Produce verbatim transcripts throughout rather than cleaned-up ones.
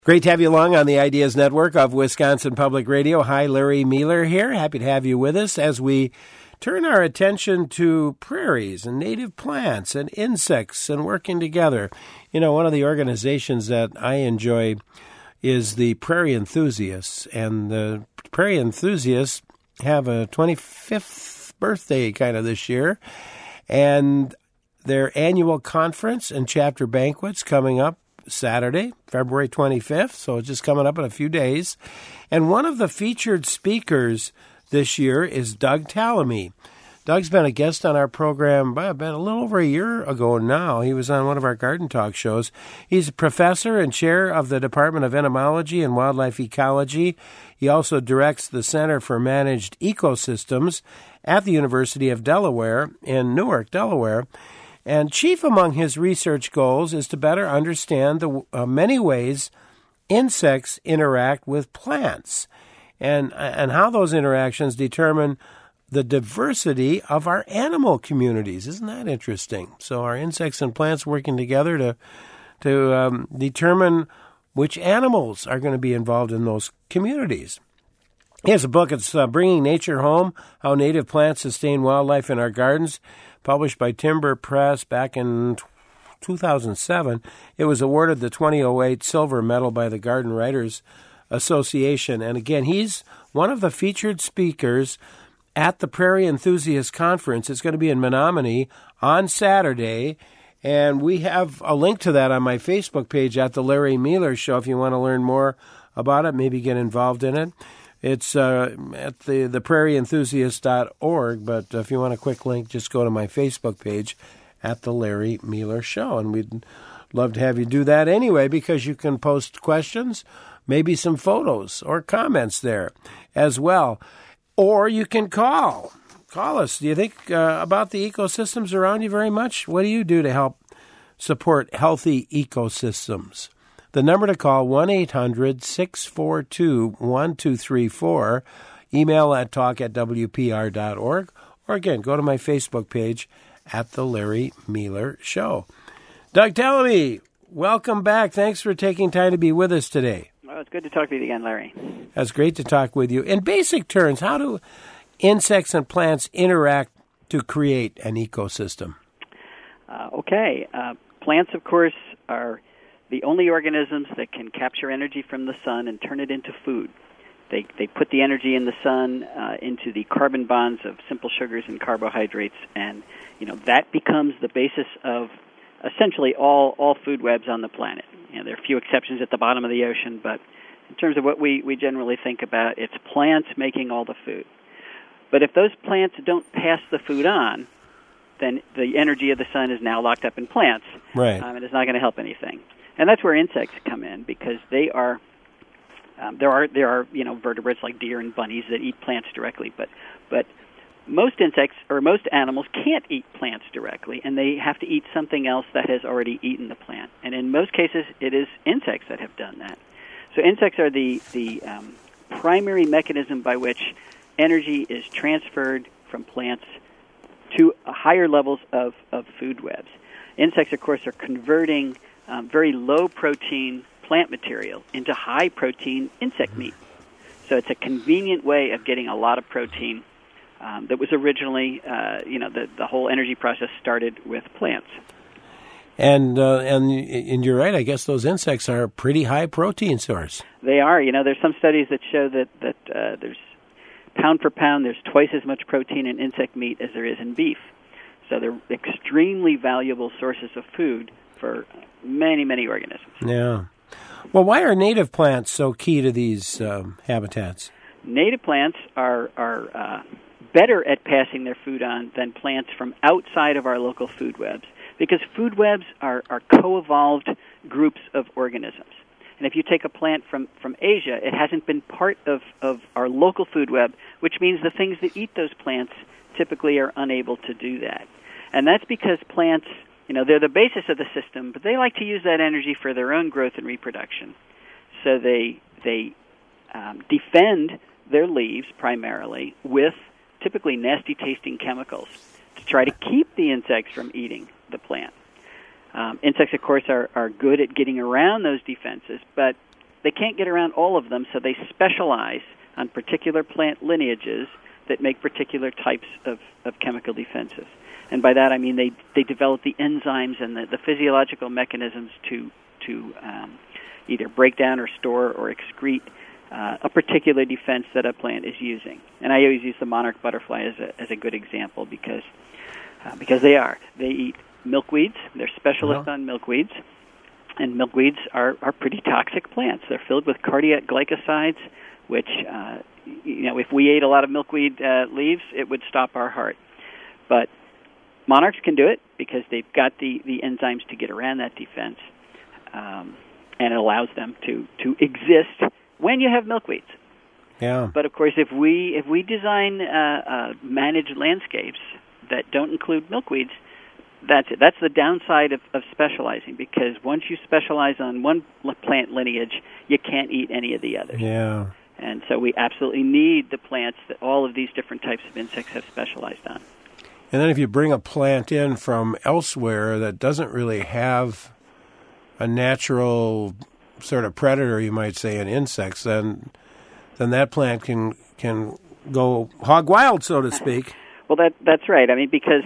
Great to have you along on the Ideas Network of Wisconsin Public Radio. Hi, Larry Mueller here. Happy to have you with us as we turn our attention to prairies and native plants and insects and working together. You know, one of the organizations that I enjoy is the Prairie Enthusiasts, and the Prairie Enthusiasts have a twenty-fifth birthday kind of this year, and their annual conference and chapter banquets coming up Saturday, February twenty-fifth, so it's just coming up in a few days. And one of the featured speakers this year is Doug Tallamy. Doug's been a guest on our program about a little over a year ago now. He was on one of our Garden Talk shows. He's a professor and chair of the Department of Entomology and Wildlife Ecology. He also directs the Center for Managed Ecosystems at the University of Delaware in Newark, Delaware. And chief among his research goals is to better understand the uh, many ways insects interact with plants and, and how those interactions determine the diversity of our animal communities. Isn't that interesting? So our insects and plants working together to, to um, determine which animals are going to be involved in those communities. He has a book. It's uh, Bringing Nature Home, How Native Plants Sustain Wildlife in Our Gardens, published by Timber Press back in two thousand seven. It was awarded the twenty oh eight Silver Medal by the Garden Writers Association. And again, he's one of the featured speakers at the Prairie Enthusiast Conference. It's going to be in Menominee on Saturday. And we have a link to that on my Facebook page at The Larry Mueller Show if you want to learn more about it, maybe get involved in it. It's uh, at the, the prairie enthusiast dot org, but if you want a quick link, just go to my Facebook page at The Larry Mueller Show. And we'd love to have you do that anyway, because you can post questions, maybe some photos or comments there as well. Or you can call. Call us. Do you think uh, about the ecosystems around you very much? What do you do to help support healthy ecosystems? The number to call, one eight hundred six four two one two three four. Email at talk at w p r dot org. Or again, go to my Facebook page at The Larry Mueller Show. Doug Tallamy, welcome back. Thanks for taking time to be with us today. Well, it's good to talk to you again, Larry. That's great to talk with you. In basic terms, how do insects and plants interact to create an ecosystem? Uh, okay. Uh, plants, of course, are the only organisms that can capture energy from the sun and turn it into food. They they put the energy in the sun uh, into the carbon bonds of simple sugars and carbohydrates, and you know that becomes the basis of essentially all, all food webs on the planet. You know, there are a few exceptions at the bottom of the ocean, but in terms of what we, we generally think about, it's plants making all the food. But if those plants don't pass the food on, then the energy of the sun is now locked up in plants, right? Um, and it's not going to help anything. And that's where insects come in, because they are um, there are there are you know vertebrates like deer and bunnies that eat plants directly, but but most insects or most animals can't eat plants directly, and they have to eat something else that has already eaten the plant. And in most cases, it is insects that have done that. So insects are the the um, primary mechanism by which energy is transferred from plants to higher levels of, of food webs. Insects, of course, are converting Um, very low-protein plant material into high-protein insect meat. So it's a convenient way of getting a lot of protein um, that was originally, uh, you know, the, the whole energy process started with plants. And, uh, and and you're right, I guess those insects are a pretty high protein source. They are. You know, there's some studies that show that, that uh, there's, pound for pound, there's twice as much protein in insect meat as there is in beef. So they're extremely valuable sources of food for many, many organisms. Yeah. Well, why are native plants so key to these um, habitats? Native plants are are uh, better at passing their food on than plants from outside of our local food webs, because food webs are, are co-evolved groups of organisms. And if you take a plant from, from Asia, it hasn't been part of, of our local food web, which means the things that eat those plants typically are unable to do that. And that's because plants, you know, they're the basis of the system, but they like to use that energy for their own growth and reproduction. So they they um, defend their leaves primarily with typically nasty-tasting chemicals to try to keep the insects from eating the plant. Um, insects, of course, are, are good at getting around those defenses, but they can't get around all of them, so they specialize on particular plant lineages that make particular types of, of chemical defenses. And by that I mean they, they develop the enzymes and the, the physiological mechanisms to to um, either break down or store or excrete uh, a particular defense that a plant is using. And I always use the monarch butterfly as a as a good example because uh, because they are. They eat milkweeds. They're specialists uh-huh. on milkweeds. And milkweeds are, are pretty toxic plants. They're filled with cardiac glycosides, which, uh, you know, if we ate a lot of milkweed uh, leaves, it would stop our heart. But monarchs can do it because they've got the, the enzymes to get around that defense, um, and it allows them to, to exist when you have milkweeds. Yeah. But, of course, if we if we design uh, uh, managed landscapes that don't include milkweeds, That's it. That's the downside of, of specializing, because once you specialize on one plant lineage, you can't eat any of the others. Yeah. And so we absolutely need the plants that all of these different types of insects have specialized on. And then if you bring a plant in from elsewhere that doesn't really have a natural sort of predator, you might say, in insects, then then that plant can can go hog wild, so to speak. Well, that that's right. I mean, because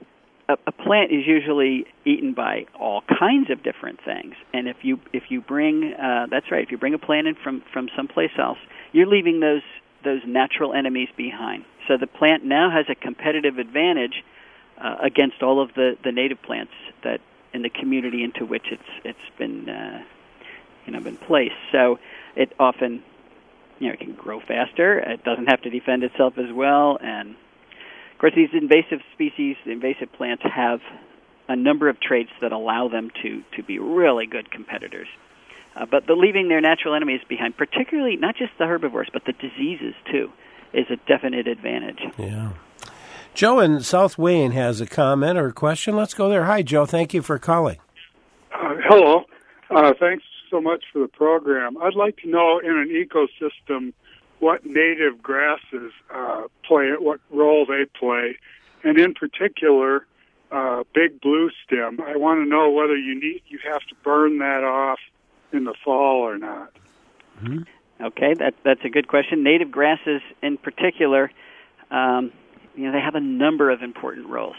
a plant is usually eaten by all kinds of different things, and if you if you bring uh, that's right, if you bring a plant in from, from someplace else, you're leaving those those natural enemies behind. So the plant now has a competitive advantage uh, against all of the, the native plants that in the community into which it's it's been uh, you know been placed. So it often you know it can grow faster. It doesn't have to defend itself as well, and of course, these invasive species, the invasive plants, have a number of traits that allow them to, to be really good competitors. Uh, but the leaving their natural enemies behind, particularly not just the herbivores, but the diseases, too, is a definite advantage. Yeah. Joe in South Wayne has a comment or a question. Let's go there. Hi, Joe. Thank you for calling. Uh, hello. Uh, thanks so much for the program. I'd like to know, in an ecosystem, what native grasses uh, play, what role they play, and in particular, uh, big blue stem. I want to know whether you need you have to burn that off in the fall or not. Mm-hmm. Okay, that that's a good question. Native grasses, in particular, um, you know, they have a number of important roles.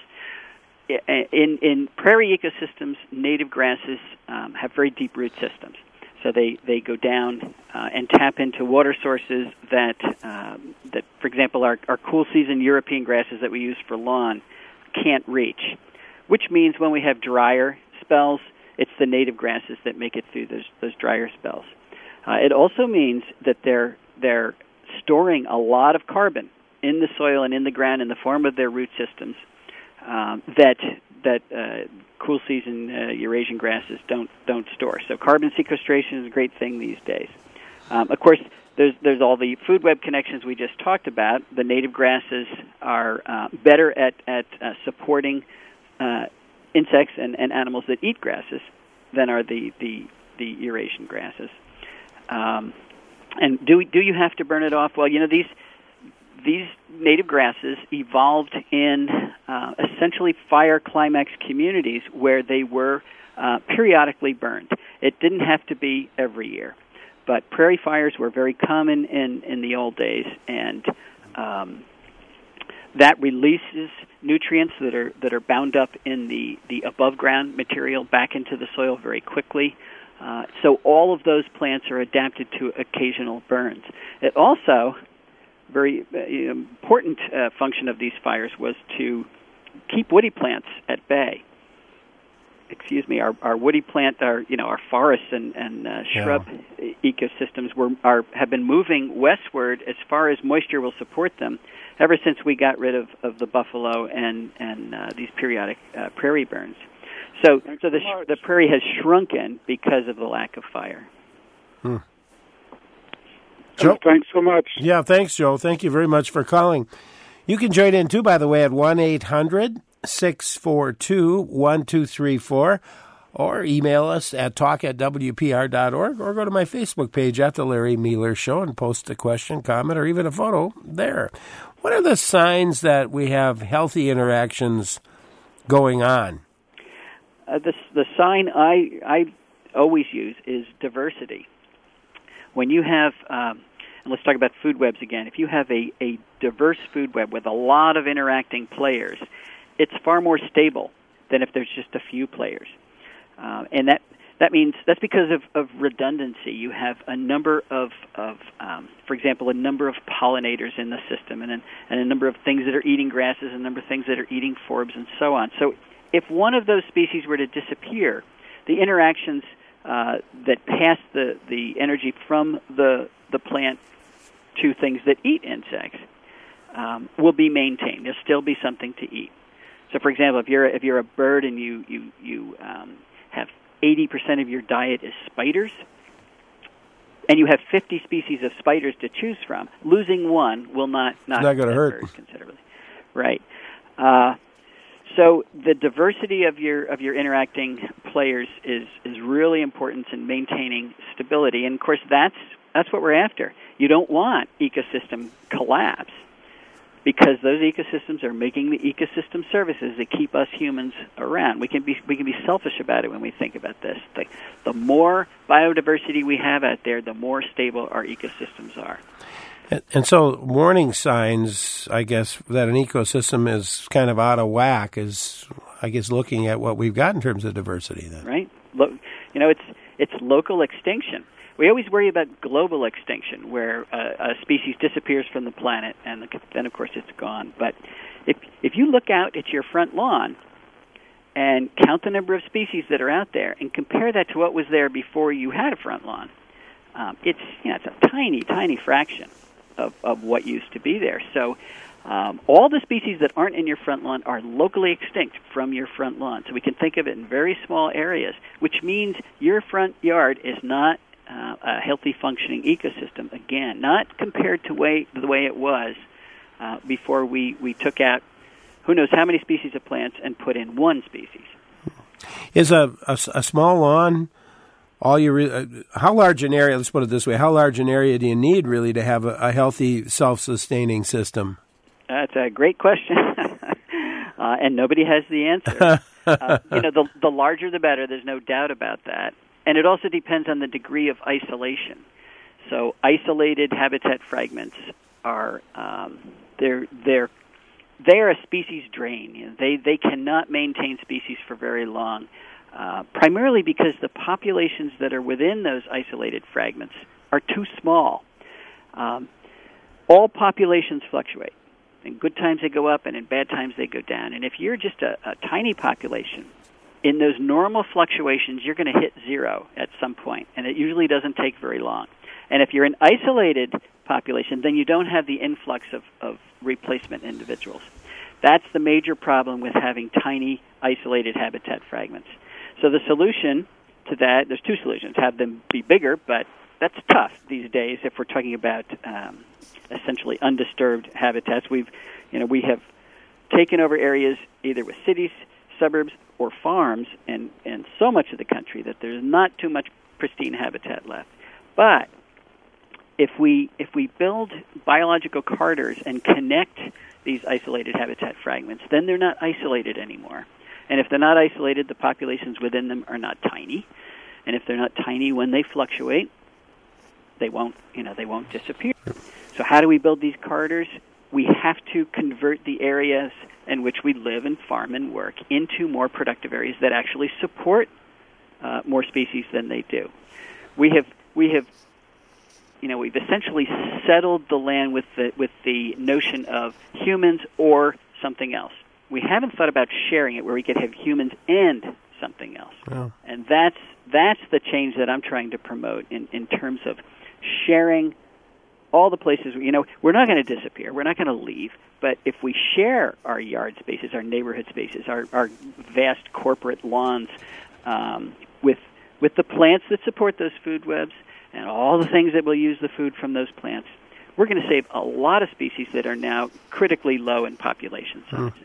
In in prairie ecosystems, native grasses um, have very deep root systems. So they, they go down uh, and tap into water sources that, um, that for example, our, our cool season European grasses that we use for lawn can't reach, which means when we have drier spells, it's the native grasses that make it through those, those drier spells. Uh, it also means that they're, they're storing a lot of carbon in the soil and in the ground in the form of their root systems um, that that uh, cool season uh, Eurasian grasses don't don't store. So carbon sequestration is a great thing these days. Um, of course, there's there's all the food web connections we just talked about. The native grasses are uh, better at at uh, supporting uh, insects and, and animals that eat grasses than are the the, the Eurasian grasses. Um, and do do you have to burn it off? Well, you know these. These native grasses evolved in uh, essentially fire climax communities where they were uh, periodically burned. It didn't have to be every year, but prairie fires were very common in, in the old days, and um, that releases nutrients that are that are bound up in the, the above ground material back into the soil very quickly. Uh, so all of those plants are adapted to occasional burns. It also very uh, important uh, function of these fires was to keep woody plants at bay. Excuse me, our, our woody plant, our you know our forests and, and uh, shrub yeah. ecosystems were are have been moving westward as far as moisture will support them, ever since we got rid of, of the buffalo and and uh, these periodic uh, prairie burns. So Thanks so the so the prairie has shrunken because of the lack of fire. Hmm. Joe, thanks so much. Yeah, thanks, Joe. Thank you very much for calling. You can join in, too, by the way, at one eight hundred six four two one two three four, or email us at talk at w p r dot org, or go to my Facebook page at The Larry Mealer Show and post a question, comment, or even a photo there. What are the signs that we have healthy interactions going on? Uh, the, the sign I, I always use is diversity. when you have, um, and let's talk about food webs again, if you have a, a diverse food web with a lot of interacting players, it's far more stable than if there's just a few players. Uh, and that that means that's because of, of redundancy. You have a number of, of um, for example, a number of pollinators in the system, and, an, and a number of things that are eating grasses, and a number of things that are eating forbs, and so on. So if one of those species were to disappear, the interactions uh, that pass the, the energy from the the plant to things that eat insects um, will be maintained. There'll still be something to eat. So, for example, if you're if you're a bird and you you you um, have eighty percent of your diet is spiders, and you have fifty species of spiders to choose from, losing one will not not, not going to hurt considerably, right? Uh, so the diversity of your of your interacting players is is really important in maintaining stability, and of course that's that's what we're after. You don't want ecosystem collapse, because those ecosystems are making the ecosystem services that keep us humans around. We can be we can be selfish about it when we think about this. The, the more biodiversity we have out there, the more stable our ecosystems are. And, and so warning signs, I guess, that an ecosystem is kind of out of whack is, I guess, looking at what we've got in terms of diversity then. Right. Lo- you know, it's it's local extinction. We always worry about global extinction, where uh, a species disappears from the planet, and then, of course, it's gone. But if if you look out at your front lawn and count the number of species that are out there, and compare that to what was there before you had a front lawn, um, it's you know it's a tiny, tiny fraction of, of what used to be there. So um, all the species that aren't in your front lawn are locally extinct from your front lawn. So we can think of it in very small areas, which means your front yard is not Uh, a healthy functioning ecosystem, again, not compared to way, the way it was uh, before we, we took out who knows how many species of plants and put in one species. Is a, a, a small lawn all you re- uh, how large an area, let's put it this way, how large an area do you need really to have a, a healthy self-sustaining system? That's a great question, uh, and nobody has the answer. uh, you know, the, the larger the better, there's no doubt about that. And it also depends on the degree of isolation. So isolated habitat fragments are um, they're they're they're a species drain. You know, they they cannot maintain species for very long, uh, primarily because the populations that are within those isolated fragments are too small. Um, all populations fluctuate. In good times they go up, and in bad times they go down. And if you're just a, a tiny population, in those normal fluctuations, you're going to hit zero at some point, and it usually doesn't take very long. And if you're an isolated population, then you don't have the influx of, of replacement individuals. That's the major problem with having tiny, isolated habitat fragments. So the solution to that, there's two solutions. Have them be bigger, but that's tough these days if we're talking about um, essentially undisturbed habitats. We've, you know, we have taken over areas either with cities, suburbs, or farms, and, and so much of the country that there's not too much pristine habitat left. But if we if we build biological corridors and connect these isolated habitat fragments, then they're not isolated anymore. And if they're not isolated, the populations within them are not tiny. And if they're not tiny, when they fluctuate, they won't you know they won't disappear. So how do we build these corridors? We have to convert the areas in which we live and farm and work into more productive areas that actually support uh, more species than they do. We have we have you know we've essentially settled the land with the with the notion of humans or something else. We haven't thought about sharing it where we could have humans and something else. Oh. And that's that's the change that I'm trying to promote in, in terms of sharing all the places. You know, we're not going to disappear. We're not going to leave. But if we share our yard spaces, our neighborhood spaces, our, our vast corporate lawns um, with with the plants that support those food webs and all the things that will use the food from those plants, we're going to save a lot of species that are now critically low in population size. Mm.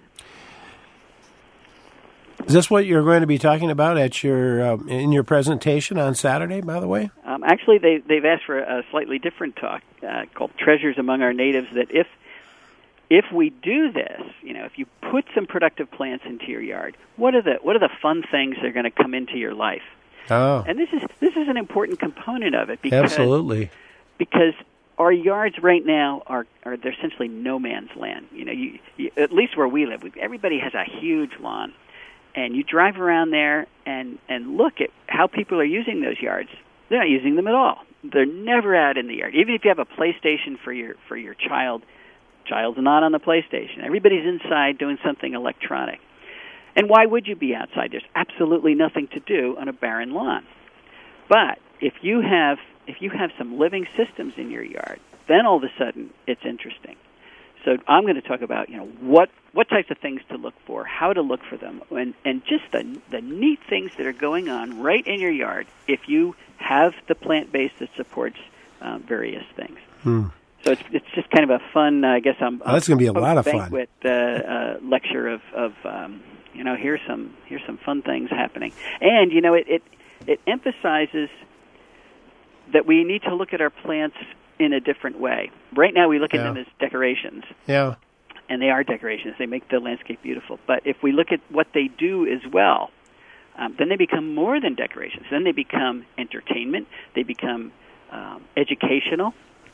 Is this what you're going to be talking about at your uh, in your presentation on Saturday, by the way? Um, actually, they, they've asked for a slightly different talk uh, called Treasures Among Our Natives, that if if we do this, you know, if you put some productive plants into your yard, what are the what are the fun things that are going to come into your life? Oh. And this is this is an important component of it because Absolutely. because our yards right now are, are they're essentially no man's land. You know, you, you, at least where we live, everybody has a huge lawn, and you drive around there and and look at how people are using those yards. They're not using them at all. They're never out in the yard. Even if you have a PlayStation for your for your child, child's not on the PlayStation. Everybody's inside doing something electronic. And why would you be outside? There's absolutely nothing to do on a barren lawn. But if you have if you have some living systems in your yard, then all of a sudden it's interesting. So I'm going to talk about, you know, what what types of things to look for, how to look for them, and and just the the neat things that are going on right in your yard if you have the plant base that supports um, various things. Hmm. So it's it's just kind of a fun. Uh, I guess I'm. Oh, that's going to be a lot of fun. Banquet uh, uh, lecture of of um, you know here's some here's some fun things happening, and you know it it, it emphasizes that we need to look at our plants in a different way. Right now we look at yeah. them as decorations. Yeah. And they are decorations. They make the landscape beautiful. But if we look at what they do as well, um, then they become more than decorations. Then they become entertainment. They become um, educational.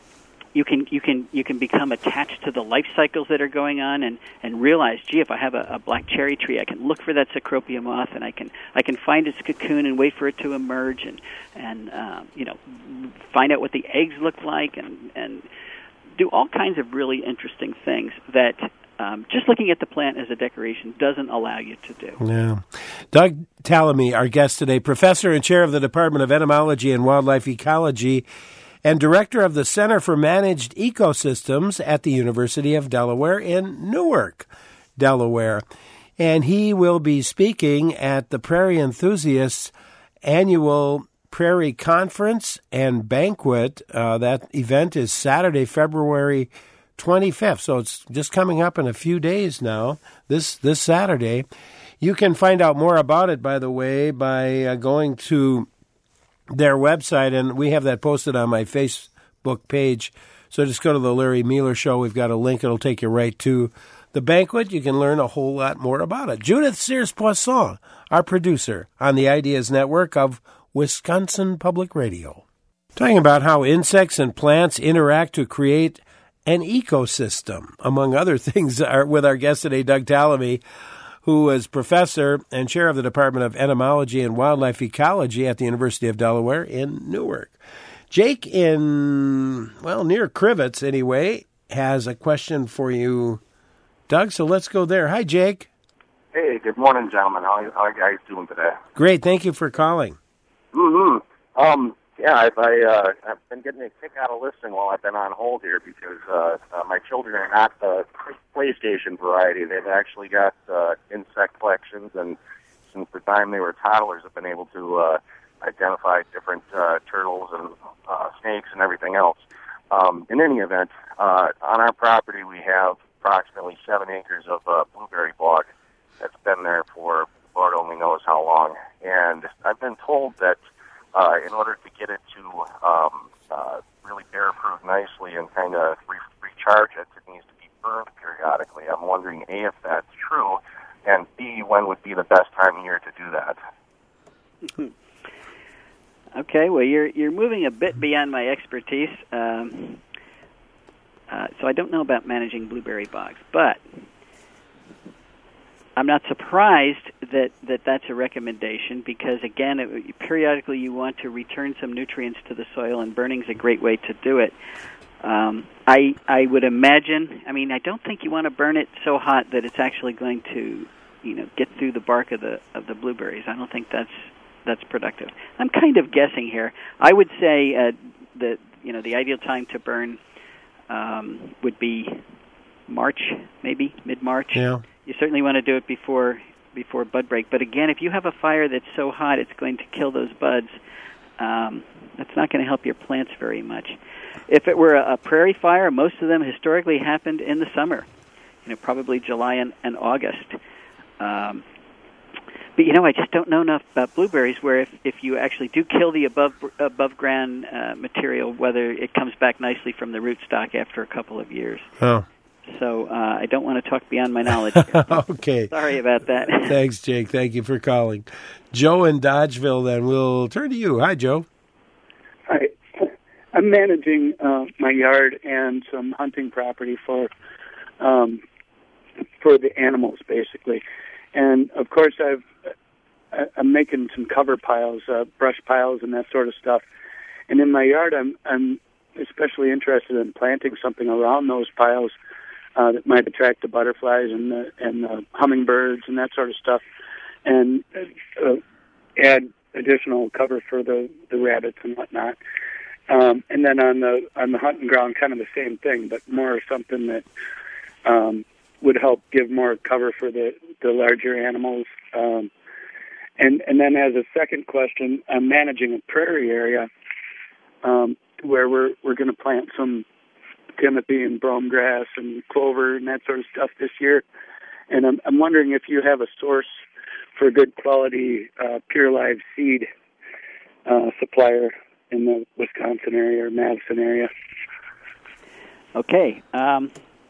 You can you can you can become attached to the life cycles that are going on, and, and realize, gee, if I have a, a black cherry tree, I can look for that Cecropia moth, and I can I can find its cocoon and wait for it to emerge, and and um, you know find out what the eggs look like, and and do all kinds of really interesting things that um, just looking at the plant as a decoration doesn't allow you to do. Yeah. Doug Tallamy, our guest today, professor and chair of the Department of Entomology and Wildlife Ecology, and director of the Center for Managed Ecosystems at the University of Delaware in Newark, Delaware. And he will be speaking at the Prairie Enthusiasts Annual Prairie Conference and Banquet. Uh, that event is Saturday, February twenty-fifth. So it's just coming up in a few days now, this this Saturday. You can find out more about it, by the way, by uh, going to their website, and we have that posted on my Facebook page. So just go to the Larry Mealer Show. We've got a link. It'll take you right to the banquet. You can learn a whole lot more about it. Judith Sears-Poisson, our producer on the Ideas Network of Wisconsin Public Radio. Talking about how insects and plants interact to create an ecosystem, among other things, are with our guest today, Doug Tallamy, who is professor and chair of the Department of Entomology and Wildlife Ecology at the University of Delaware in Newark. Jake in, well, near Crivets anyway, has a question for you, Doug, so let's go there. Hi, Jake. Hey, good morning, gentlemen. How, how are you guys doing today? Great, thank you for calling. Mm-hmm. Um, yeah, I've, I, uh, I've been getting a kick out of listening while I've been on hold here because uh, uh, my children are not the PlayStation variety. They've actually got uh, insect collections, and since the time they were toddlers, have been able to uh, identify different uh, turtles and uh, snakes and everything else. Um, in any event, uh, on our property we have approximately seven acres of uh, blueberry bog that's been there for Lord only knows how long. And I've been told that uh, in order to get it to um, uh, really bear fruit nicely and kind of re- recharge it, it needs to be burned periodically. I'm wondering, A, if that's true, and B, when would be the best time of year to do that? Okay, well, you're you're moving a bit beyond my expertise, um, uh, so I don't know about managing blueberry bogs, but I'm not surprised that, that that's a recommendation because, again, it, periodically you want to return some nutrients to the soil, and burning's a great way to do it. Um, I I would imagine, I mean, I don't think you want to burn it so hot that it's actually going to, you know, get through the bark of the of the blueberries. I don't think that's that's productive. I'm kind of guessing here. I would say uh, that, you know, the ideal time to burn um, would be March, maybe mid-March. Yeah. You certainly want to do it before before bud break. But again, if you have a fire that's so hot it's going to kill those buds, um, that's not going to help your plants very much. If it were a, a prairie fire, most of them historically happened in the summer, you know, probably July and, and August. Um, but, you know, I just don't know enough about blueberries where if, if you actually do kill the above above ground uh, material, whether it comes back nicely from the rootstock after a couple of years. Oh. so uh, I don't want to talk beyond my knowledge. Okay. Sorry about that. Thanks, Jake. Thank you for calling. Joe in Dodgeville, then. We'll turn to you. Hi, Joe. Hi. I'm managing uh, my yard and some hunting property for um, for the animals, basically. And, of course, I've, I'm making some cover piles, uh, brush piles and that sort of stuff. And in my yard, I'm, I'm especially interested in planting something around those piles uh, that might attract the butterflies and the, and the hummingbirds and that sort of stuff, and uh, add additional cover for the, the rabbits and whatnot. Um, and then on the on the hunting ground, kind of the same thing, but more something that um, would help give more cover for the, the larger animals. Um, and and then as a second question, I'm managing a prairie area um, where we're we're going to plant some timothy and brome grass and clover and that sort of stuff this year. And I'm I'm wondering if you have a source for a good quality uh, pure live seed uh, supplier in the Wisconsin area or Madison area. Okay. Um,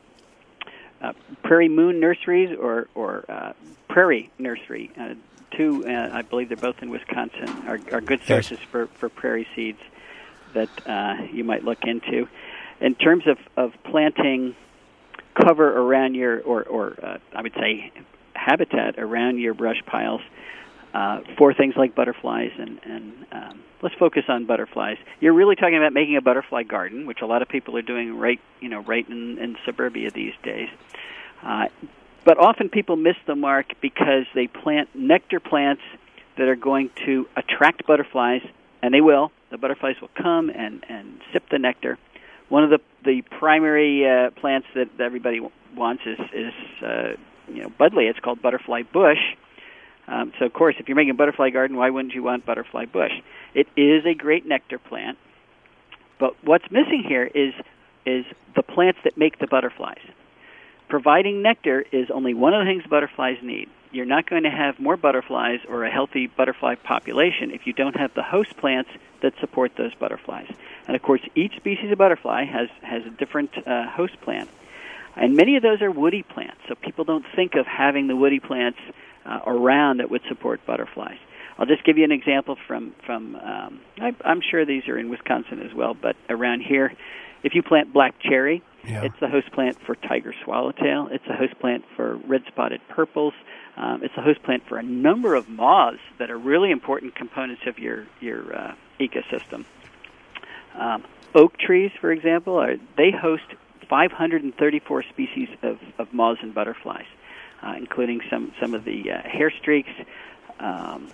uh, Prairie Moon Nurseries or, or uh, Prairie Nursery, uh, two, uh, I believe they're both in Wisconsin, are, are good sources yes. for, for prairie seeds that uh, you might look into. In terms of, of planting cover around your, or, or uh, I would say habitat around your brush piles, Uh, for things like butterflies, and, and um, let's focus on butterflies. You're really talking about making a butterfly garden, which a lot of people are doing right, you know, right in, in suburbia these days. Uh, but often people miss the mark because they plant nectar plants that are going to attract butterflies, and they will. The butterflies will come and, and sip the nectar. One of the the primary uh, plants that everybody wants is is uh, you know Buddleia. It's called butterfly bush. Um, so, of course, if you're making a butterfly garden, why wouldn't you want butterfly bush? It is a great nectar plant, but what's missing here is is the plants that make the butterflies. Providing nectar is only one of the things butterflies need. You're not going to have more butterflies or a healthy butterfly population if you don't have the host plants that support those butterflies. And, of course, each species of butterfly has, has a different uh, host plant. And many of those are woody plants, so people don't think of having the woody plants Uh, around that would support butterflies. I'll just give you an example from, from um, I, I'm sure these are in Wisconsin as well, but around here, if you plant black cherry, yeah. it's the host plant for tiger swallowtail. It's a host plant for red-spotted purples. Um, it's a host plant for a number of moths that are really important components of your, your uh, ecosystem. Um, oak trees, for example, are, they host five hundred thirty-four species of, of moths and butterflies. Uh, including some, some of the uh, hair streaks. Um,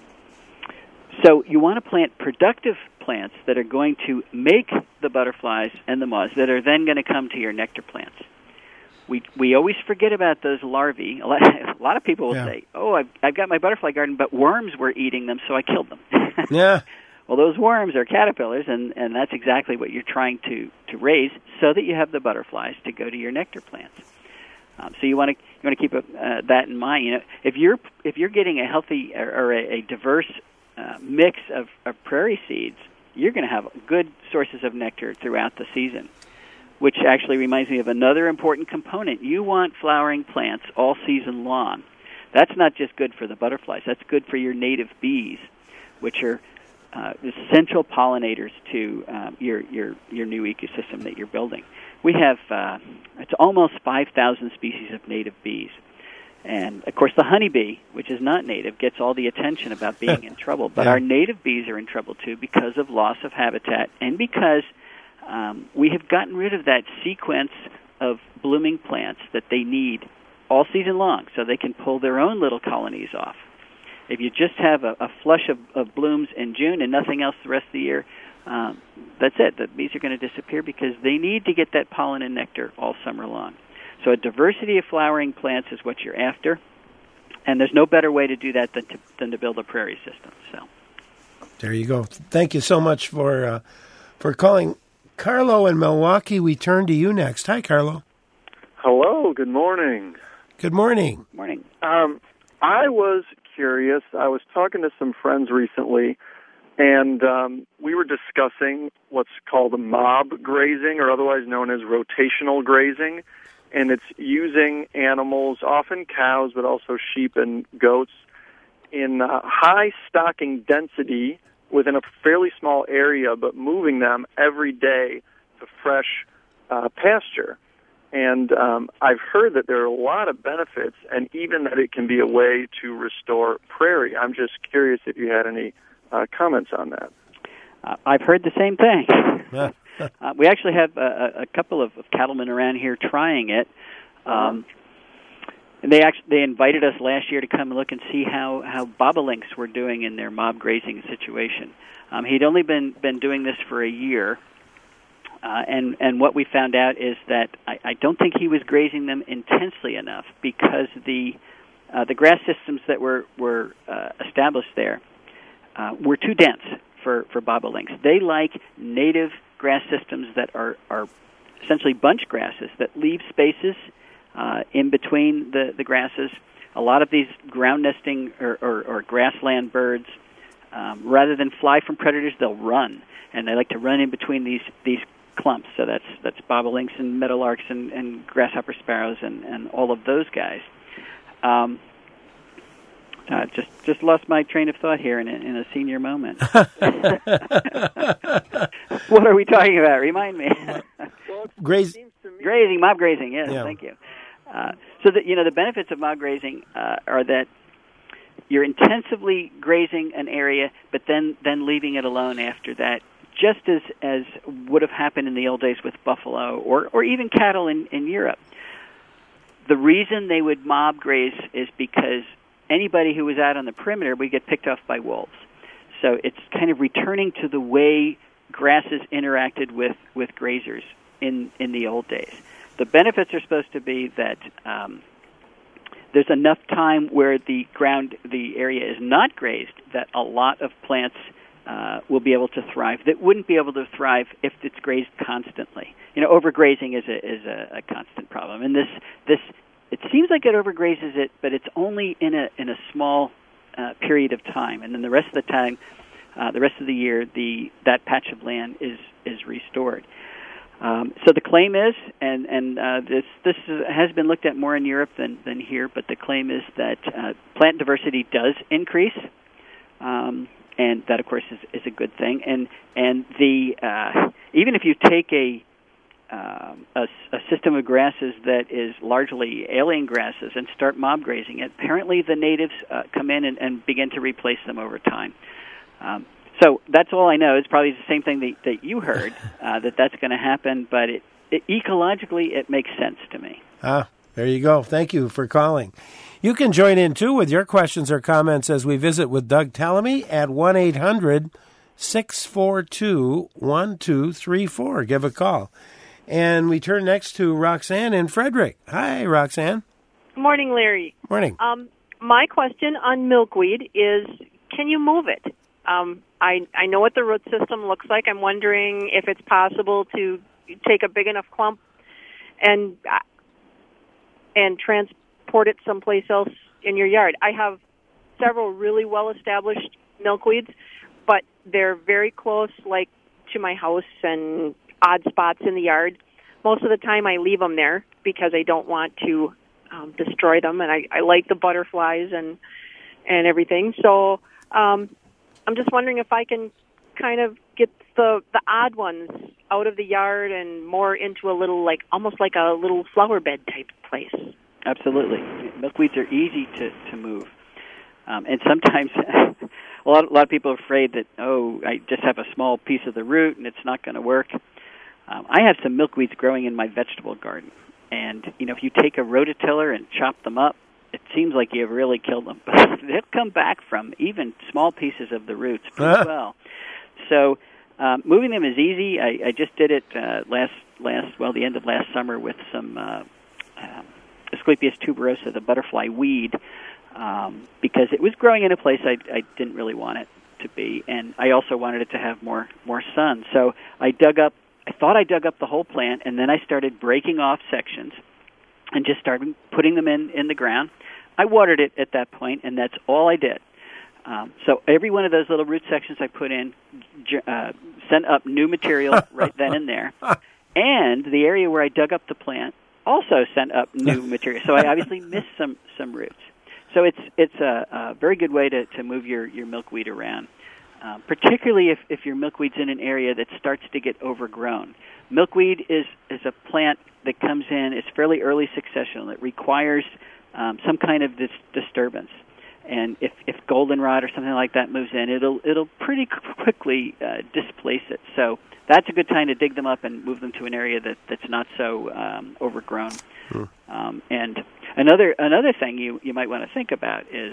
so you want to plant productive plants that are going to make the butterflies and the moths that are then going to come to your nectar plants. We we always forget about those larvae. A lot, a lot of people will yeah. say, oh, I've, I've got my butterfly garden, but worms were eating them, so I killed them. yeah. Well, those worms are caterpillars, and, and that's exactly what you're trying to, to raise so that you have the butterflies to go to your nectar plants. Um, so you want to you want to keep uh, that in mind. You know, if you're if you're getting a healthy or, or a, a diverse uh, mix of, of prairie seeds, you're going to have good sources of nectar throughout the season. Which actually reminds me of another important component. You want flowering plants all season long. That's not just good for the butterflies. That's good for your native bees, which are uh, essential pollinators to um, your your your new ecosystem that you're building. We have, uh, it's almost five thousand species of native bees. And, of course, the honeybee, which is not native, gets all the attention about being in trouble. But yeah. our native bees are in trouble, too, because of loss of habitat and because um, we have gotten rid of that sequence of blooming plants that they need all season long so they can pull their own little colonies off. If you just have a, a flush of, of blooms in June and nothing else the rest of the year, Um, that's it. The bees are going to disappear because they need to get that pollen and nectar all summer long. So a diversity of flowering plants is what you're after, and there's no better way to do that than to, than to build a prairie system. So, there you go. Thank you so much for uh, for calling. Carlo in Milwaukee, we turn to you next. Hi, Carlo. Hello. Good morning. Good morning. Morning. Um, I was curious. I was talking to some friends recently. And um, we were discussing what's called mob grazing, or otherwise known as rotational grazing. and it's using animals, often cows, but also sheep and goats, in uh, high stocking density within a fairly small area, but moving them every day to fresh uh, pasture. And um, I've heard that there are a lot of benefits, and even that it can be a way to restore prairie. I'm just curious if you had any uh, comments on that. Uh, I've heard the same thing. uh, we actually have a, a couple of, of cattlemen around here trying it. Um, and they actually they invited us last year to come and look and see how, how bobolinks were doing in their mob grazing situation. Um, he'd only been, been doing this for a year. Uh, and, and what we found out is that I, I don't think he was grazing them intensely enough, because the uh, the grass systems that were, were uh, established there uh, were too dense for, for bobolinks. They like native grass systems that are, are essentially bunch grasses that leave spaces uh, in between the, the grasses. A lot of these ground nesting or, or, or grassland birds, um, rather than fly from predators, they'll run. And they like to run in between these, these clumps. So that's that's bobolinks and meadowlarks and, and grasshopper sparrows and, and all of those guys. Um, uh, just just lost my train of thought here in a, in a senior moment. What are we talking about? Remind me. Graze- grazing, mob grazing. Yes, yeah. Thank you. Uh, so that you know the benefits of mob grazing uh, are that you're intensively grazing an area, but then then leaving it alone after that. Just as, as would have happened in the old days with buffalo or, or even cattle in, in Europe. The reason they would mob graze is because anybody who was out on the perimeter would get picked off by wolves. So it's kind of returning to the way grasses interacted with, with grazers in, in the old days. The benefits are supposed to be that um, there's enough time where the ground, the area is not grazed, that a lot of plants Uh, will be able to thrive that wouldn't be able to thrive if it's grazed constantly. You know, overgrazing is a is a, a constant problem, and this this it seems like it overgrazes it, but it's only in a in a small uh, period of time, and then the rest of the time, uh, the rest of the year, the that patch of land is is restored. Um, so the claim is, and and uh, this this has been looked at more in Europe than than here, but the claim is that uh, plant diversity does increase. Um, And that, of course, is, is a good thing. And and the uh, even if you take a, um, a a system of grasses that is largely alien grasses and start mob grazing it, apparently the natives uh, come in and, and begin to replace them over time. Um, so that's all I know. It's probably the same thing that, that you heard, uh, that that's going to happen. But it, it, ecologically, it makes sense to me. Ah, there you go. Thank you for calling. You can join in, too, with your questions or comments as we visit with Doug Tallamy at one eight hundred six four two one two three four. Give a call. And we turn next to Roxanne in Frederick. Hi, Roxanne. Good morning, Larry. Morning. Um, my question on milkweed is, can you move it? Um, I, I know what the root system looks like. I'm wondering if it's possible to take a big enough clump and and transport Port it someplace else in your yard. I have several really well-established milkweeds, but they're very close, like, to my house and odd spots in the yard. Most of the time I leave them there because I don't want to um, destroy them, and I, I like the butterflies and and everything. So um, I'm just wondering if I can kind of get the, the odd ones out of the yard and more into a little, like, almost like a little flower bed type place. Absolutely. Milkweeds are easy to, to move. Um, and sometimes a, lot, a lot of people are afraid that, oh, I just have a small piece of the root and it's not going to work. Um, I have some milkweeds growing in my vegetable garden. And, you know, if you take a rototiller and chop them up, it seems like you've really killed them. But they'll come back from even small pieces of the roots pretty well. So um, moving them is easy. I, I just did it uh, last, last, well, the end of last summer with some uh, um, Asclepias tuberosa, the butterfly weed, um, because it was growing in a place I, I didn't really want it to be, and I also wanted it to have more more sun. So I dug up, I thought I dug up the whole plant, and then I started breaking off sections and just started putting them in, in the ground. I watered it at that point, and that's all I did. Um, so every one of those little root sections I put in uh, sent up new material right then and there. And the area where I dug up the plant also sent up new material. So I obviously missed some some roots. So it's it's a, a very good way to, to move your, your milkweed around, uh, particularly if, if your milkweed's in an area that starts to get overgrown. Milkweed is, is a plant that comes in, it's fairly early successional. It requires um, some kind of dis- disturbance. And if, if goldenrod or something like that moves in, it'll it'll pretty quickly uh, displace it. So that's a good time to dig them up and move them to an area that, that's not so um, overgrown. Hmm. Um, and another another thing you, you might want to think about is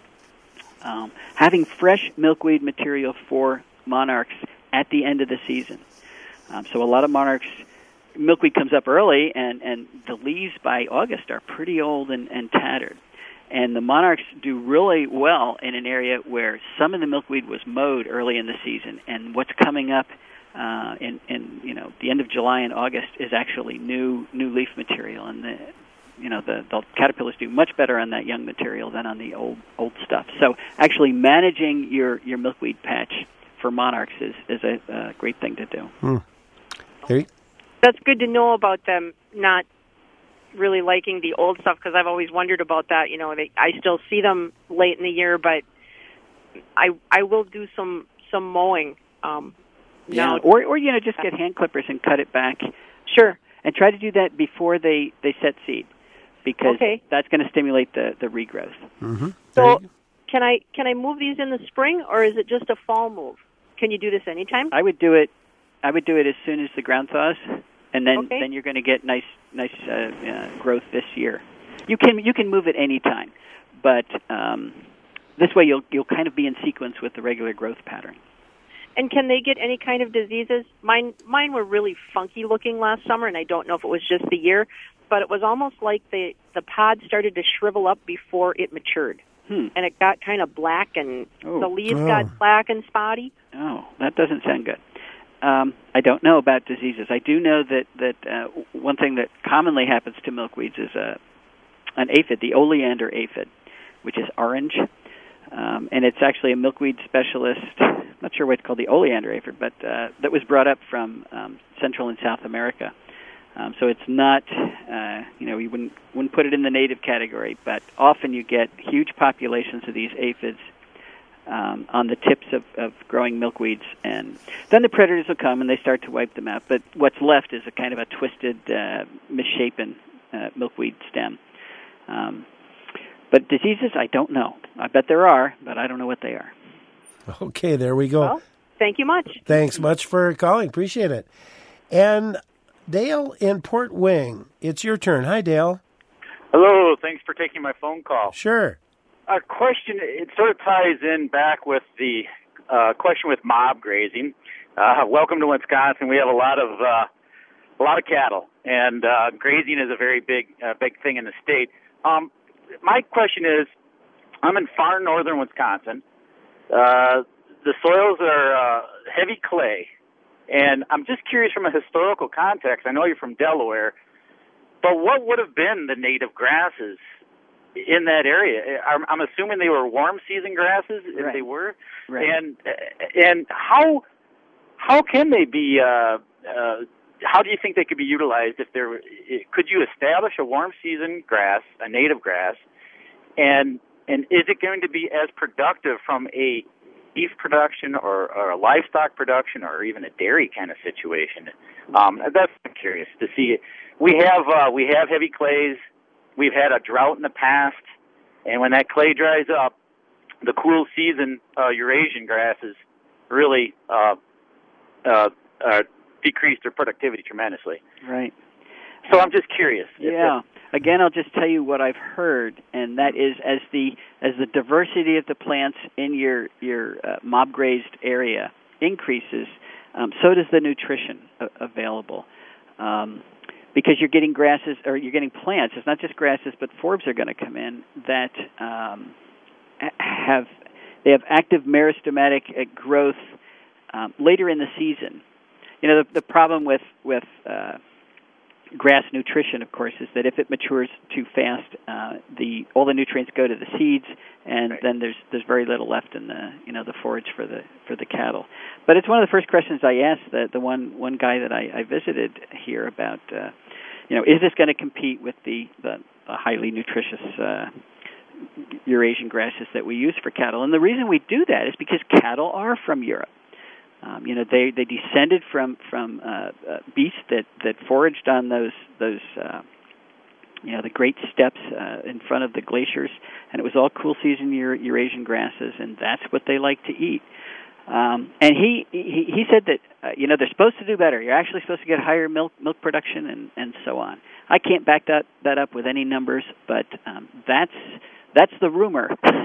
um, having fresh milkweed material for monarchs at the end of the season. Um, so a lot of monarchs, milkweed comes up early, and, and the leaves by August are pretty old and, and tattered. And the monarchs do really well in an area where some of the milkweed was mowed early in the season, and what's coming up uh, in, in you know the end of July and August is actually new new leaf material, and the you know the, the caterpillars do much better on that young material than on the old old stuff. So actually managing your, your milkweed patch for monarchs is, is a, a great thing to do. Hmm. Hey. That's good to know about them not really liking the old stuff, because I've always wondered about that. You know, they, I still see them late in the year, but I I will do some some mowing. Um, yeah, now. or or you know just get hand clippers and cut it back. Sure. And try to do that before they, they set seed, because okay. that's going to stimulate the, the regrowth. Mm-hmm. So can I can I move these in the spring, or is it just a fall move? Can you do this anytime? I would do it. I would do it as soon as the ground thaws, and then, okay. then you're going to get nice nice uh, uh, growth this year. You can you can move it any time, but um, this way you'll you'll kind of be in sequence with the regular growth pattern. And can they get any kind of diseases? Mine mine were really funky looking last summer, and I don't know if it was just the year, but it was almost like the the pod started to shrivel up before it matured. Hmm. And it got kind of black, and oh. the leaves oh. got black and spotty. Oh, that doesn't sound good. Um, I don't know about diseases. I do know that that uh, one thing that commonly happens to milkweeds is a an aphid, the oleander aphid, which is orange, um, and it's actually a milkweed specialist. I'm not sure what it's called, the oleander aphid, but uh, that was brought up from um, Central and South America. Um, so it's not, uh, you know, you wouldn't wouldn't put it in the native category, but often you get huge populations of these aphids um, on the tips of, of growing milkweeds, and then the predators will come and they start to wipe them out. But what's left is a kind of a twisted, uh, misshapen uh, milkweed stem. Um, but diseases, I don't know. I bet there are, but I don't know what they are. Okay, there we go. Well, thank you much. Thanks much for calling. Appreciate it. And Dale in Port Wing, it's your turn. Hi, Dale. Hello. Thanks for taking my phone call. Sure. A question, it sort of ties in back with the uh, question with mob grazing. Uh, welcome to Wisconsin. We have a lot of uh, a lot of cattle, and uh, grazing is a very big uh, big thing in the state. Um, my question is, I'm in far northern Wisconsin. Uh, the soils are uh, heavy clay, and I'm just curious from a historical context. I know you're from Delaware, but what would have been the native grasses in that area? I'm, I'm assuming they were warm season grasses, if right. they were. Right. And and how how can they be? Uh, uh, how do you think they could be utilized if there? Could you establish a warm season grass, a native grass, and and is it going to be as productive from a beef production or, or a livestock production or even a dairy kind of situation? Um, that's I'm curious to see. We have uh, we have heavy clays. We've had a drought in the past, and when that clay dries up, the cool season uh, Eurasian grasses really uh, uh, uh, decrease their productivity tremendously. Right. So I'm just curious. Yeah. Again, I'll just tell you what I've heard, and that is as the as the diversity of the plants in your your uh, mob grazed area increases, um, so does the nutrition a- available. Um, because you're getting grasses, or you're getting plants. It's not just grasses, but forbs are going to come in that um, have they have active meristematic growth um, later in the season. You know, the, the problem with with uh, grass nutrition, of course, is that if it matures too fast, uh, the all the nutrients go to the seeds, and right. then there's there's very little left in the you know the forage for the for the cattle. But it's one of the first questions I asked the the one one guy that I, I visited here about. Uh, you know, is this going to compete with the, the, the highly nutritious uh, Eurasian grasses that we use for cattle? And the reason we do that is because cattle are from Europe. Um, you know, they, they descended from from uh, uh, beasts that, that foraged on those those uh, you know the great steppes uh, in front of the glaciers, and it was all cool season Euro- Eurasian grasses, and that's what they like to eat. Um, and he, he he said that uh, you know they're supposed to do better. You're actually supposed to get higher milk milk production and, and so on. I can't back that, that up with any numbers, but um, that's that's the rumor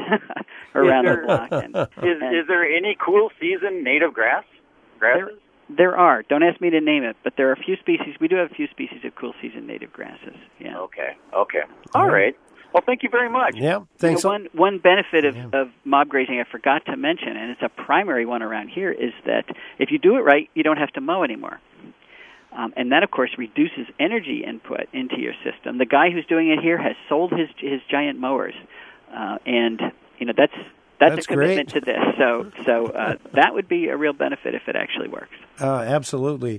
around there, the block. And, is, and is there any cool season native grass grasses? There, there are. Don't ask me to name it, but there are a few species. We do have a few species of cool season native grasses. Yeah. Okay. Okay. All right. Well, thank you very much. Yeah. Thanks. You know, one one benefit of, yeah. of mob grazing I forgot to mention, and it's a primary one around here, is that if you do it right, you don't have to mow anymore. Um, and that, of course, reduces energy input into your system. The guy who's doing it here has sold his his giant mowers, uh, and you know that's that's, That's a commitment great. to this. So so uh, that would be a real benefit if it actually works. Uh, absolutely.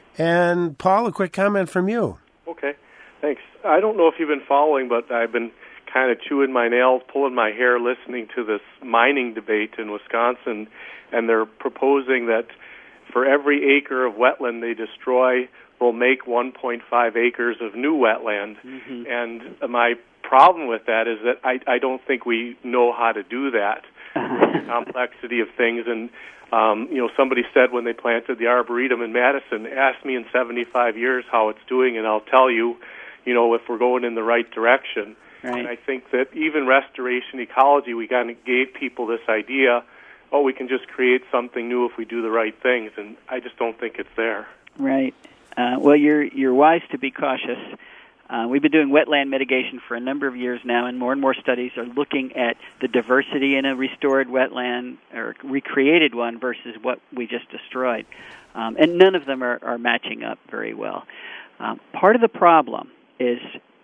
And Paul, a quick comment from you. Okay, thanks. I don't know if you've been following, but I've been kind of chewing my nails, pulling my hair, listening to this mining debate in Wisconsin, and they're proposing that for every acre of wetland they destroy, will make one point five acres of new wetland. Mm-hmm. And my problem with that is that I, I don't think we know how to do that. The complexity of things. And, um, you know, somebody said when they planted the Arboretum in Madison, ask me in seventy-five years how it's doing, and I'll tell you, you know, if we're going in the right direction. Right. And I think that even restoration ecology, we kind of gave people this idea, oh, we can just create something new if we do the right things, and I just don't think it's there. Right. Uh, well, you're you're wise to be cautious. Uh, we've been doing wetland mitigation for a number of years now, and more and more studies are looking at the diversity in a restored wetland or recreated one versus what we just destroyed. Um, and none of them are, are matching up very well. Um, part of the problem is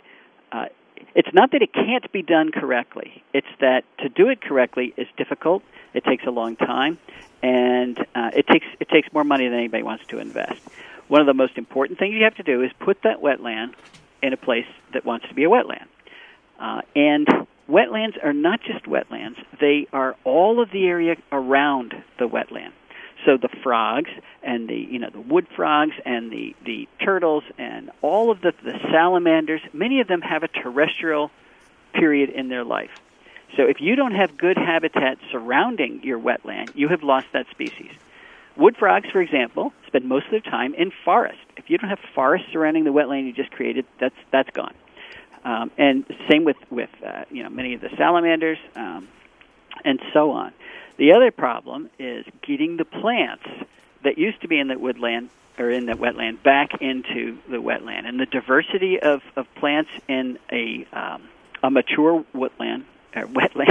uh, it's not that it can't be done correctly. It's that to do it correctly is difficult. It takes a long time, and uh, it takes it takes more money than anybody wants to invest. One of the most important things you have to do is put that wetland in a place that wants to be a wetland. Uh, and wetlands are not just wetlands. They are all of the area around the wetland. So the frogs and the, you know, the wood frogs and the, the turtles and all of the, the salamanders, many of them have a terrestrial period in their life. So if you don't have good habitat surrounding your wetland, you have lost that species. Wood frogs, for example, spend most of their time in forest. If you don't have forest surrounding the wetland you just created, that's that's gone. Um, and same with with uh, you know many of the salamanders, um, and so on. The other problem is getting the plants that used to be in the woodland or in the wetland back into the wetland. And the diversity of, of plants in a um, a mature woodland or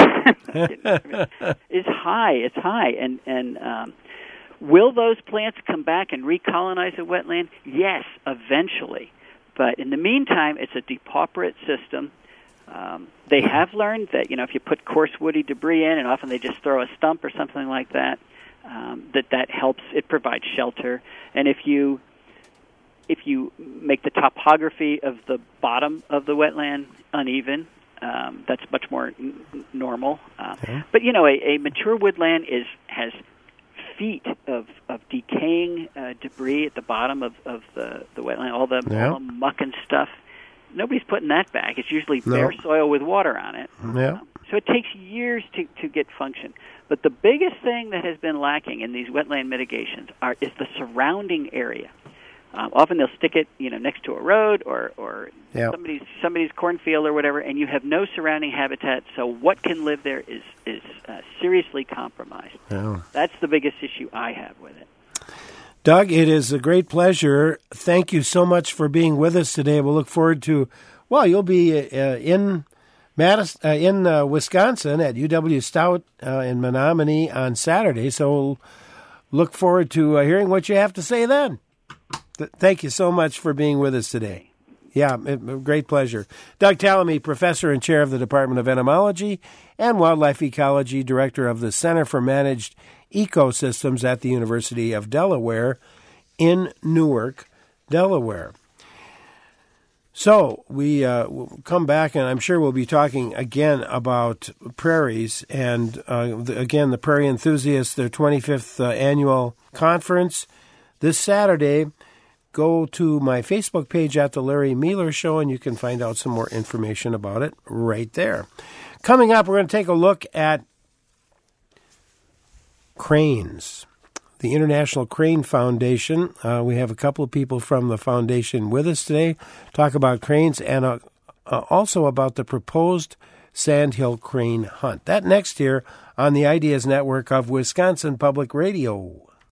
wetland is high. It's high, and and um, will those plants come back and recolonize a wetland? Yes, eventually. But in the meantime, it's a depauperate system. Um, they have learned that, you know, if you put coarse woody debris in, and often they just throw a stump or something like that, um, that that helps. It provides shelter. And if you if you make the topography of the bottom of the wetland uneven, um, that's much more n- normal. Uh, okay. But, you know, a, a mature woodland is has feet of, of decaying uh, debris at the bottom of, of the, the wetland, all the, yeah. all the muck and stuff. Nobody's putting that back. It's usually bare no. soil with water on it. Yeah. Um, so it takes years to, to get function. But the biggest thing that has been lacking in these wetland mitigations are is the surrounding area. Um, often they'll stick it, you know, next to a road or or yeah. somebody's somebody's cornfield or whatever, and you have no surrounding habitat. So what can live there is is uh, seriously compromised. Yeah. That's the biggest issue I have with it. Doug, it is a great pleasure. Thank you so much for being with us today. We'll look forward to, well, you'll be uh, in Madison, uh, in uh, Wisconsin at U W Stout uh, in Menominee on Saturday. So we'll look forward to uh, hearing what you have to say then. Th- thank you so much for being with us today. Yeah, it, great pleasure. Doug Tallamy, Professor and Chair of the Department of Entomology and Wildlife Ecology, Director of the Center for Managed Ecosystems at the University of Delaware in Newark, Delaware. So we uh, will come back, and I'm sure we'll be talking again about prairies. And uh, the, again, the Prairie Enthusiasts, their twenty-fifth uh, annual conference this Saturday. Go to my Facebook page at The Larry Meeler Show, and you can find out some more information about it right there. Coming up, we're going to take a look at cranes. The International Crane Foundation. Uh, we have a couple of people from the foundation with us today. Talk about cranes and uh, uh, also about the proposed Sandhill Crane Hunt. That next here on the Ideas Network of Wisconsin Public Radio.